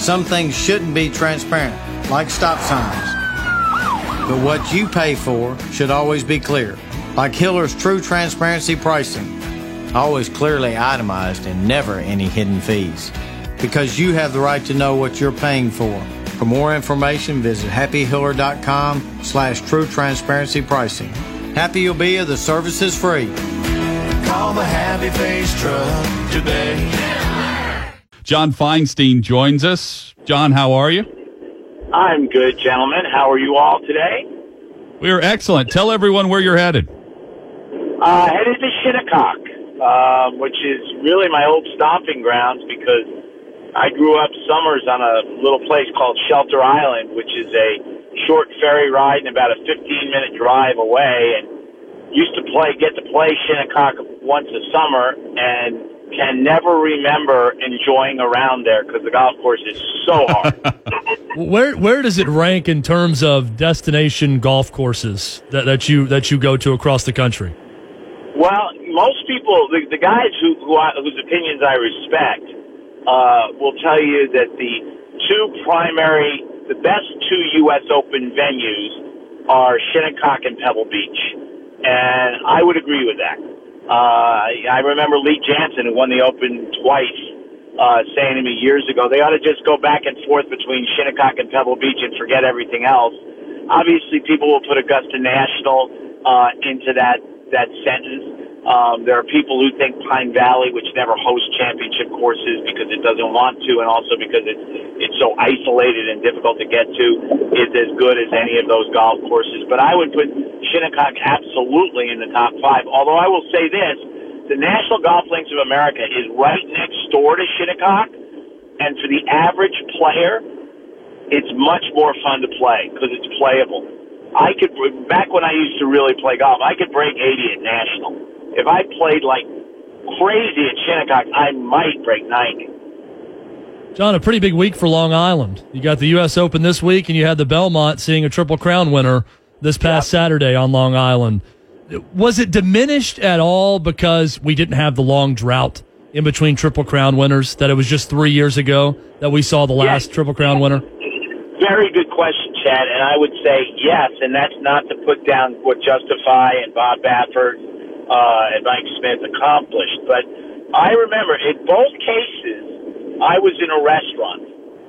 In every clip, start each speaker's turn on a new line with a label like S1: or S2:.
S1: Some things shouldn't be transparent, like stop signs. But what you pay for should always be clear, like Hiller's true transparency pricing. Always clearly itemized and never any hidden fees. Because you have the right to know what you're paying for. For more information, visit happyhiller.com/true transparency pricing. Happy you'll be if the service is free.
S2: Call the Happy Face Truck today.
S3: John Feinstein joins us. John, how are you?
S4: I'm good, gentlemen. How are you all today?
S3: We are excellent. Tell everyone where you're headed.
S4: Headed to Shinnecock, which is really my old stomping grounds because I grew up summers on a little place called Shelter Island, which is a short ferry ride and about a 15-minute drive away, and used to get to play Shinnecock once a summer, and can never remember enjoying around there because the golf course is so hard.
S5: Where does it rank in terms of destination golf courses that you go to across the country?
S4: Well, most people, the guys whose opinions I respect, will tell you that the best two U.S. Open venues are Shinnecock and Pebble Beach. And I would agree with that. I remember Lee Janzen, who won the Open twice, saying to me years ago, they ought to just go back and forth between Shinnecock and Pebble Beach and forget everything else. Obviously, people will put Augusta National into that sentence. There are people who think Pine Valley, which never hosts championship courses because it doesn't want to, and also because it's so isolated and difficult to get to, is as good as any of those golf courses. But I would put Shinnecock absolutely in the top 5. Although I will say this, the National Golf Links of America is right next door to Shinnecock, and for the average player, it's much more fun to play because it's playable. Back when I used to really play golf, I could break 80 at National. If I played like crazy at Shinnecock, I might break 90.
S5: John, a pretty big week for Long Island. You got the U.S. Open this week, and you had the Belmont seeing a Triple Crown winner this past Saturday on Long Island. Was it diminished at all because we didn't have the long drought in between Triple Crown winners, that it was just 3 years ago that we saw the last Triple Crown winner?
S4: Very good question, Chad, and I would say yes, and that's not to put down what Justify and Bob Baffert and Mike Smith accomplished. But I remember in both cases, I was in a restaurant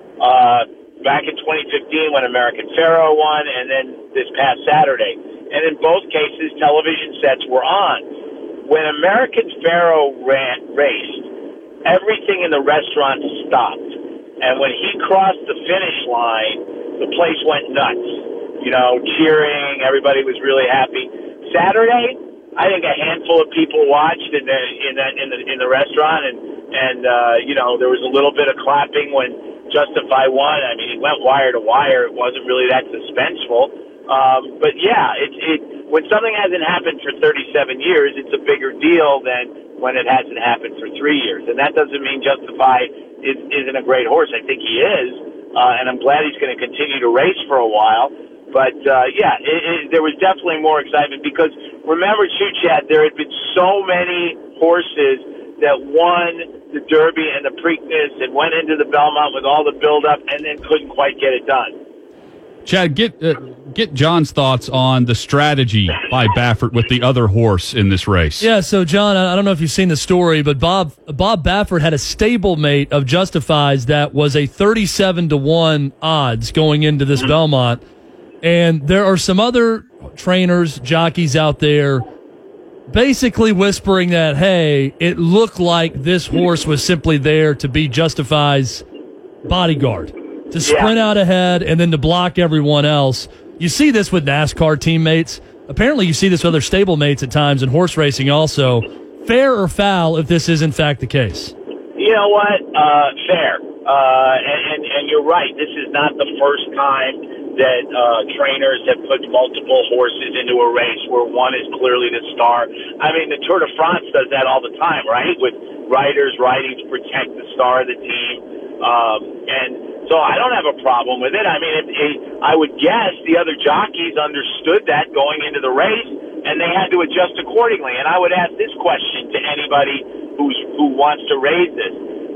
S4: back in 2015 when American Pharoah won, and then this past Saturday. And in both cases, television sets were on. When American Pharoah raced, everything in the restaurant stopped. And when he crossed the finish line, the place went nuts. Cheering, everybody was really happy. Saturday, I think a handful of people watched in the restaurant, and there was a little bit of clapping when Justify won. I mean, it went wire to wire. It wasn't really that suspenseful. But yeah, when something hasn't happened for 37 years, it's a bigger deal than when it hasn't happened for 3 years. And that doesn't mean Justify isn't a great horse. I think he is, and I'm glad he's going to continue to race for a while. But, there was definitely more excitement because, remember, too, Chad, there had been so many horses that won the Derby and the Preakness and went into the Belmont with all the build-up and then couldn't quite get it done.
S3: Chad, get John's thoughts on the strategy by Baffert with the other horse in this race.
S5: Yeah, so, John, I don't know if you've seen the story, but Bob Baffert had a stablemate of Justifies that was a 37-1 odds going into this Belmont. And there are some other trainers, jockeys out there basically whispering that, hey, it looked like this horse was simply there to be Justify's bodyguard, to sprint out ahead and then to block everyone else. You see this with NASCAR teammates. Apparently you see this with other stablemates at times in horse racing also. Fair or foul if this is in fact the case?
S4: You know what? Fair. And you're right. This is not the first time that trainers have put multiple horses into a race where one is clearly the star. I mean, the Tour de France does that all the time, right? With riders riding to protect the star of the team. And so I don't have a problem with it. I mean, I would guess the other jockeys understood that going into the race, and they had to adjust accordingly. And I would ask this question to anybody who wants to raise this.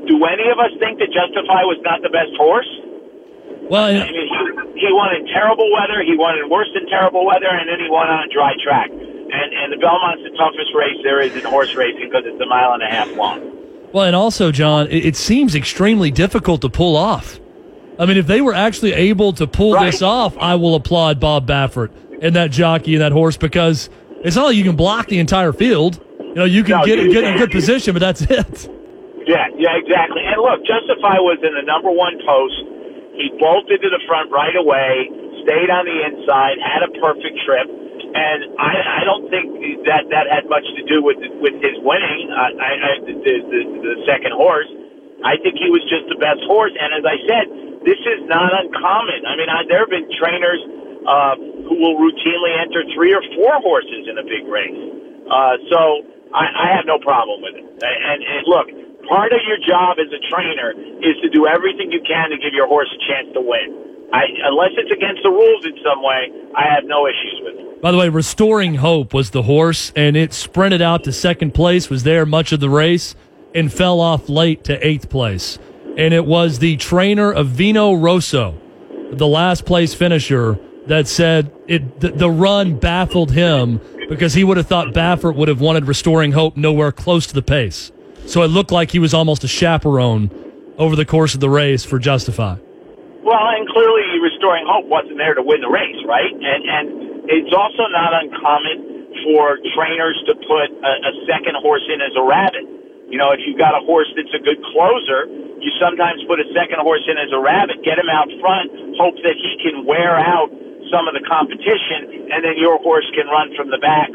S4: do any of us think that Justify was not the best horse?
S5: Well,
S4: I mean, he won in terrible weather, he won in worse than terrible weather, and then he won on a dry track. And the Belmont's the toughest race there is in horse racing because it's a mile and a half long.
S5: well, and also, John, it seems extremely difficult to pull off. I mean, if they were actually able to pull this off, I will applaud Bob Baffert and that jockey and that horse, because it's not like you can block the entire field. You know, you can get in a good position, but that's it.
S4: Yeah, exactly. And look, Justify was in the number one post. He bolted to the front right away, stayed on the inside, had a perfect trip, and I don't think that had much to do with his winning. The second horse, I think he was just the best horse. And as I said, this is not uncommon. I mean, there have been trainers who will routinely enter 3 or 4 horses in a big race. So I have no problem with it. And look, part of your job as a trainer is to do everything you can to give your horse a chance to win. Unless it's against the rules in some way, I have no issues with it.
S5: By the way, Restoring Hope was the horse, and it sprinted out to second place, was there much of the race, and fell off late to 8th place. And it was the trainer of Vino Rosso, the last place finisher, that said the run baffled him because he would have thought Baffert would have wanted Restoring Hope nowhere close to the pace. So it looked like he was almost a chaperone over the course of the race for Justify.
S4: Well, and clearly Restoring Hope wasn't there to win the race, right? And it's also not uncommon for trainers to put a second horse in as a rabbit. You know, if you've got a horse that's a good closer, you sometimes put a second horse in as a rabbit, get him out front, hope that he can wear out some of the competition, and then your horse can run from the back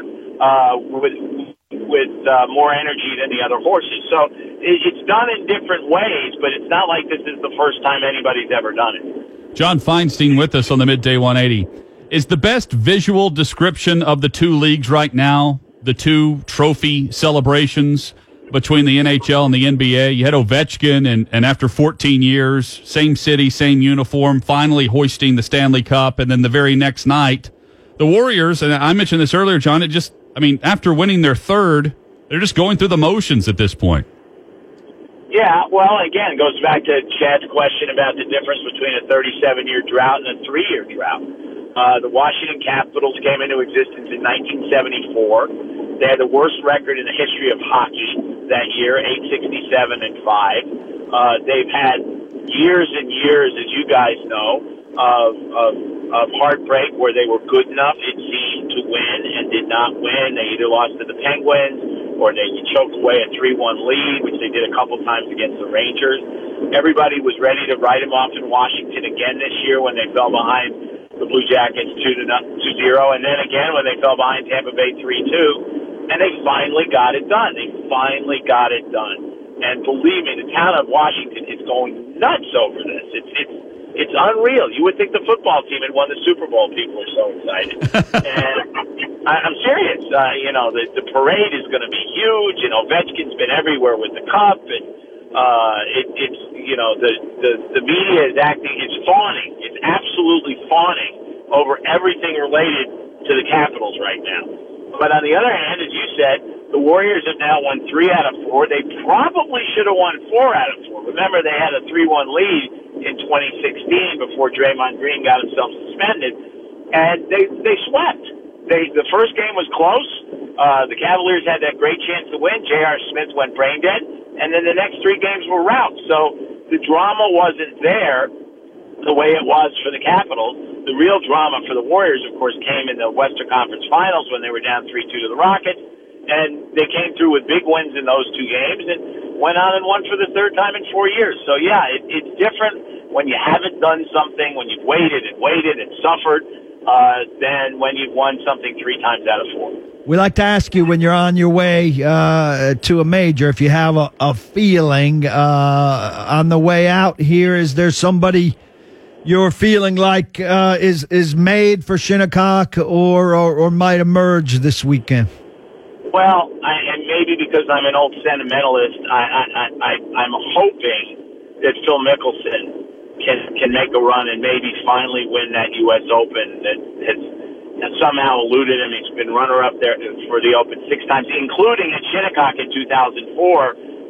S4: with more energy than the other horses. So it's done in different ways, but it's not like this is the first time anybody's ever done it.
S3: John Feinstein with us on the Midday 180. Is the best visual description of the two leagues right now the two trophy celebrations between the NHL and the NBA? You had Ovechkin, and after 14 years, same city, same uniform, finally hoisting the Stanley Cup, and then the very next night, the Warriors, and I mentioned this earlier, John, after winning their third, they're just going through the motions at this point.
S4: Yeah, well, again, it goes back to Chad's question about the difference between a 37-year drought and a 3-year drought. The Washington Capitals came into existence in 1974. They had the worst record in the history of hockey that year, 867-5. They've had years and years, as you guys know, of heartbreak where they were good enough, it seemed, to win and did not win. They either lost to the Penguins or they choked away a 3-1 lead, which they did a couple times against the Rangers. Everybody was ready to write them off in Washington again this year when they fell behind the Blue Jackets 2-0, and then again when they fell behind Tampa Bay 3-2, and they finally got it done. And believe me, the town of Washington is going nuts over this. It's unreal. You would think the football team had won the Super Bowl. People are so excited. And I'm serious. The parade is going to be huge, and Ovechkin's been everywhere with the cup, and the media is acting. It's fawning. It's absolutely fawning over everything related to the Capitals right now. But on the other hand, as you said, the Warriors have now won 3 out of 4. They probably should have won 4 out of 4. Remember, they had a 3-1 lead in 2016 before Draymond Green got himself suspended, and they swept. The first game was close. The Cavaliers had that great chance to win. J.R. Smith went brain dead, and then the next 3 games were routs. So the drama wasn't there the way it was for the Capitals. The real drama for the Warriors, of course, came in the Western Conference Finals when they were down 3-2 to the Rockets, and they came through with big wins in those 2 games and went on and won for the 3rd time in 4 years. So, yeah, it's different when you haven't done something, when you've waited and suffered, than when you've won something 3 times out of 4.
S6: We like to ask you when you're on your way to a major, if you have a feeling on the way out here. Is there somebody you're feeling like is made for Shinnecock or might emerge this weekend?
S4: Well, and maybe because I'm an old sentimentalist, I'm hoping that Phil Mickelson can make a run and maybe finally win that U.S. Open that has somehow eluded him. He's been runner-up there for the Open 6 times, including at Shinnecock in 2004.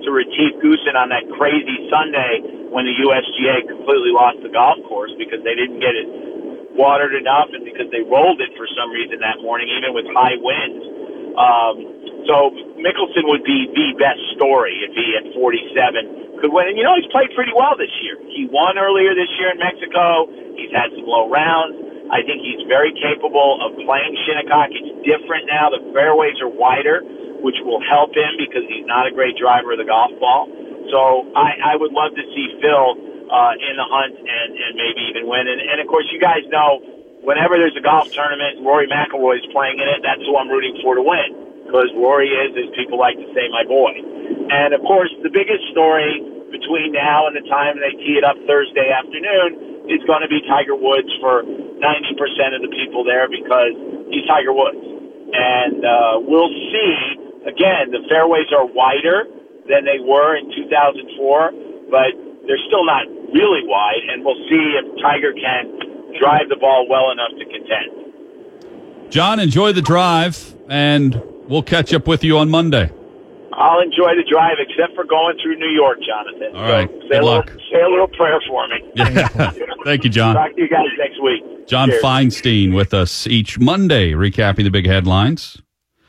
S4: to Retief Goosen on that crazy Sunday when the USGA completely lost the golf course because they didn't get it watered enough and because they rolled it for some reason that morning, even with high winds. So Mickelson would be the best story if he at 47 could win. And, he's played pretty well this year. He won earlier this year in Mexico. He's had some low rounds. I think he's very capable of playing Shinnecock. It's different now. The fairways are wider, which will help him because he's not a great driver of the golf ball. So I would love to see Phil in the hunt and maybe even win. And, of course, you guys know whenever there's a golf tournament and Rory McIlroy is playing in it, that's who I'm rooting for to win because Rory is, as people like to say, my boy. And, of course, the biggest story between now and the time they tee it up Thursday afternoon is going to be Tiger Woods for 90% of the people there because he's Tiger Woods. And we'll see. Again, the fairways are wider than they were in 2004, but they're still not really wide, and we'll see if Tiger can drive the ball well enough to contend.
S3: John, enjoy the drive, and we'll catch up with you on Monday.
S4: I'll enjoy the drive, except for going through New York, Jonathan.
S3: All right.
S4: Say a little prayer for me.
S3: Yeah. Thank you, John.
S4: Talk to you guys next week.
S3: John
S4: Cheers.
S3: Feinstein with us each Monday, recapping the big headlines.